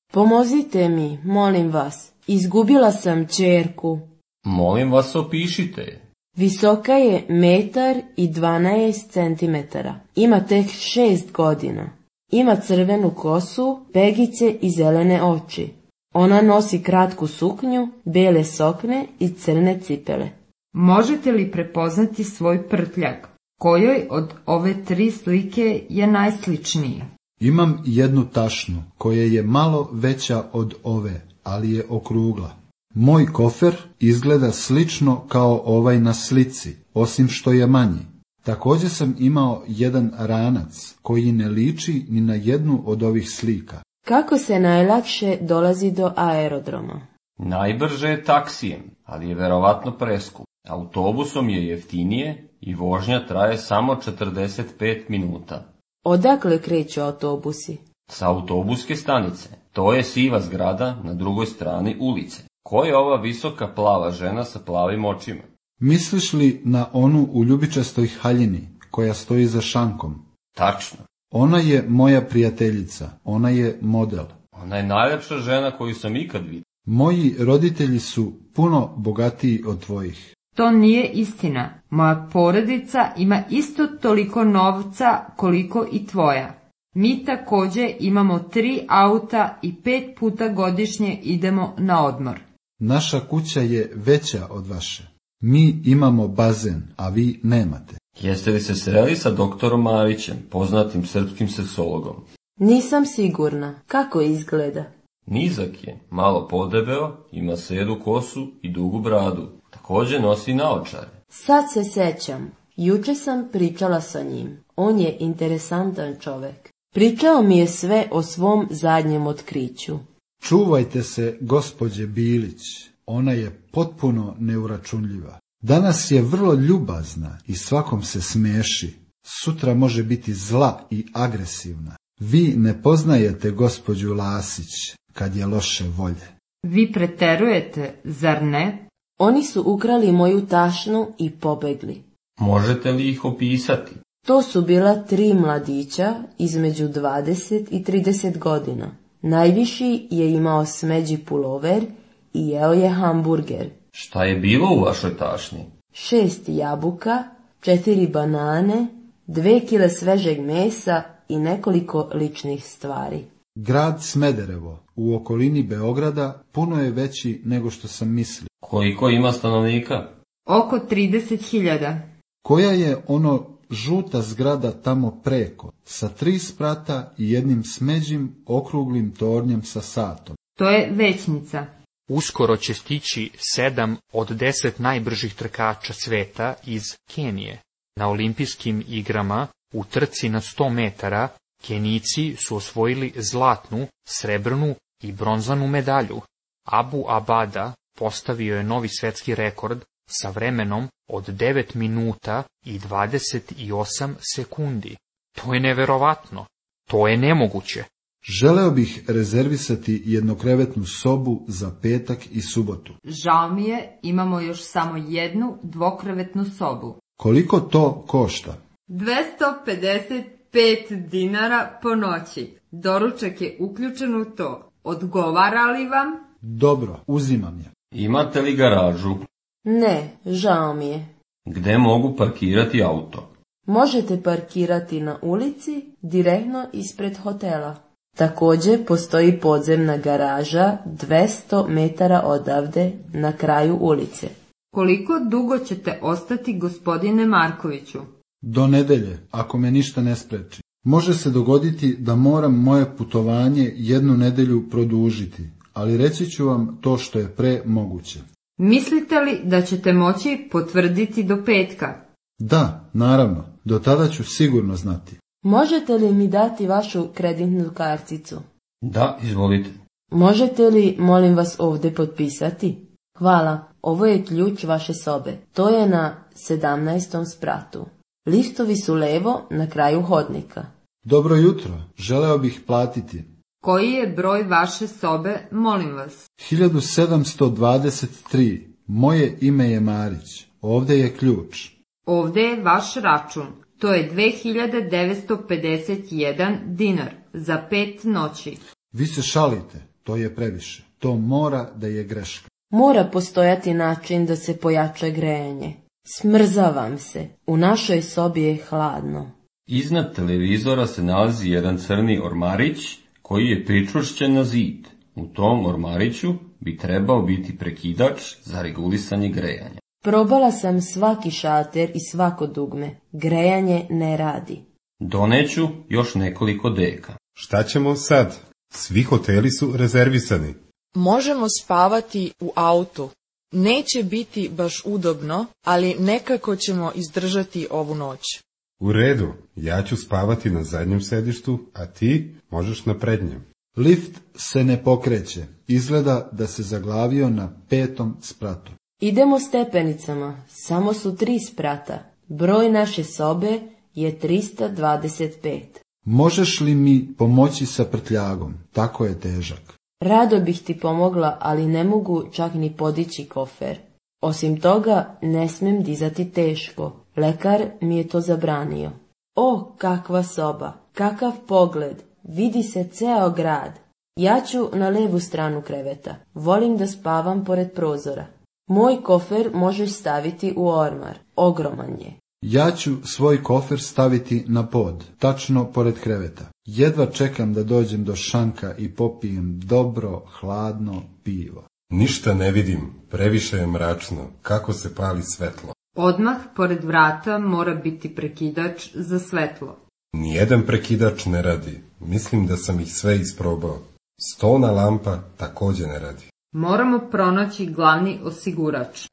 Pomozite mi, molim vas. Izgubila sam ćerku. Molim vas, opišite je. Visoka je 1,12 m. Ima tek 6 godina. Ima crvenu kosu, pegice i zelene oči. Ona nosi kratku suknju, bele sokne i crne cipele. Možete li prepoznati svoj prtljag? Kojoj od ove 3 slike je najsličniji? Imam jednu tašnu koja je malo veća od ove, ali je okrugla. Moj kofer izgleda slično kao ovaj na slici, osim što je manji. Također sam imao jedan ranac koji ne liči ni na jednu od ovih slika. Kako se najlakše dolazi do aerodroma? Najbrže je taksijem, ali je verovatno preskup. Autobusom je jeftinije i vožnja traje samo 45 minuta. Odakle kreću autobusi? Sa autobuske stanice. To je siva zgrada na drugoj strani ulice. Ko je ova visoka plava žena sa plavim očima? Misliš li na onu u ljubičastoj haljini koja stoji za šankom? Tačno. Ona je moja prijateljica, ona je model. Ona je najljepša žena koju sam ikad vidio. Moji roditelji su puno bogatiji od tvojih. To nije istina. Moja porodica ima isto toliko novca koliko i tvoja. Mi također imamo 3 auta i 5 puta godišnje idemo na odmor. Naša kuća je veća od vaše. Mi imamo bazen, a vi nemate. Jeste li se sreli sa doktorom Marićem, poznatim srpskim seksologom? Nisam sigurna. Kako izgleda? Nizak je, malo podebeo, ima sedu kosu i dugu bradu. Također nosi naočare. Sad se sećam. Juče sam pričala sa njim. On je interesantan čovjek. Pričao mi je sve o svom zadnjem otkriću. Čuvajte se, gospođe Bilić. Ona je potpuno neuračunljiva. Danas je vrlo ljubazna i svakom se smeši. Sutra može biti zla i agresivna. Vi ne poznajete gospođu Lasić kad je loše volje. Vi preterujete, zar ne? Oni su ukrali moju tašnu i pobegli. Možete li ih opisati? To su bila 3 mladića između 20 i 30 godina. Najviši je imao smeđi pulover i jeo je hamburger. Šta je bilo u vašoj tašni? 6 jabuka, 4 banane, 2 kile svežeg mesa i nekoliko ličnih stvari. Grad Smederevo u okolini Beograda puno je veći nego što sam mislio. Koliko ima stanovnika? Oko 30.000. Koja je ono žuta zgrada tamo preko, sa 3 sprata i jednim smeđim okruglim tornjem sa satom? To je većnica. Uskoro će stići 7 od 10 najbržih trkača sveta iz Kenije. Na olimpijskim igrama u trci na 100 metara Kenijci su osvojili zlatnu, srebrnu i bronzanu medalju. Abu Abada postavio je novi svetski rekord sa vremenom od 9 minuta i 28 sekundi. To je neverovatno. To je nemoguće. Želeo bih rezervisati jednokrevetnu sobu za petak i subotu. Žao mi je, imamo još samo jednu dvokrevetnu sobu. Koliko to košta? 255 dinara po noći. Doručak je uključen u to. Odgovara li vam? Dobro, uzimam je. Imate li garažu? Ne, žao mi je. Gde mogu parkirati auto? Možete parkirati na ulici direktno ispred hotela. Također postoji podzemna garaža 200 metara odavde na kraju ulice. Koliko dugo ćete ostati, gospodine Markoviću? Do nedelje, ako me ništa ne spreči. Može se dogoditi da moram moje putovanje 1 nedelju produžiti, ali reći ću vam to što je pre moguće. Mislite li da ćete moći potvrditi do petka? Da, naravno, do tada ću sigurno znati. Možete li mi dati vašu kreditnu karticu? Da, izvolite. Možete li, molim vas, ovdje potpisati? Hvala, ovo je ključ vaše sobe. To je na 17. spratu. Liftovi su levo na kraju hodnika. Dobro jutro, želeo bih platiti. Koji je broj vaše sobe, molim vas? 1723. Moje ime je Marić. Ovdje je ključ. Ovdje je vaš račun. To je 2951 dinar za 5 noći. Vi se šalite. To je previše. To mora da je greška. Mora postojati način da se pojača grejanje. Smrzavam se. U našoj sobi je hladno. Iznad televizora se nalazi jedan crni ormarić koji je pričvršćen na zid. U tom ormariću bi trebao biti prekidač za regulisanje grejanja. Probala sam svaki šalter i svako dugme. Grejanje ne radi. Doneću još nekoliko deka. Šta ćemo sad? Svi hoteli su rezervisani. Možemo spavati u autu. Neće biti baš udobno, ali nekako ćemo izdržati ovu noć. U redu, ja ću spavati na zadnjem sedištu, a ti možeš na prednjem. Lift se ne pokreće. Izgleda da se zaglavio na 5. spratu. Idemo stepenicama. Samo su 3 sprata. Broj naše sobe je 325. Možeš li mi pomoći sa prtljagom? Tako je težak. Rado bih ti pomogla, ali ne mogu čak ni podići kofer. Osim toga, ne smem dizati teško. Lekar mi je to zabranio. O, kakva soba, kakav pogled, vidi se ceo grad. Ja ću na levu stranu kreveta. Volim da spavam pored prozora. Moj kofer možeš staviti u ormar. Ogroman je. Ja ću svoj kofer staviti na pod, tačno pored kreveta. Jedva čekam da dođem do šanka i popijem dobro, hladno pivo. Ništa ne vidim, previše je mračno, kako se pali svetlo. Odmah pored vrata mora biti prekidač za svetlo. Nijedan prekidač ne radi, mislim da sam ih sve isprobao. Stolna lampa također ne radi. Moramo pronaći glavni osigurač.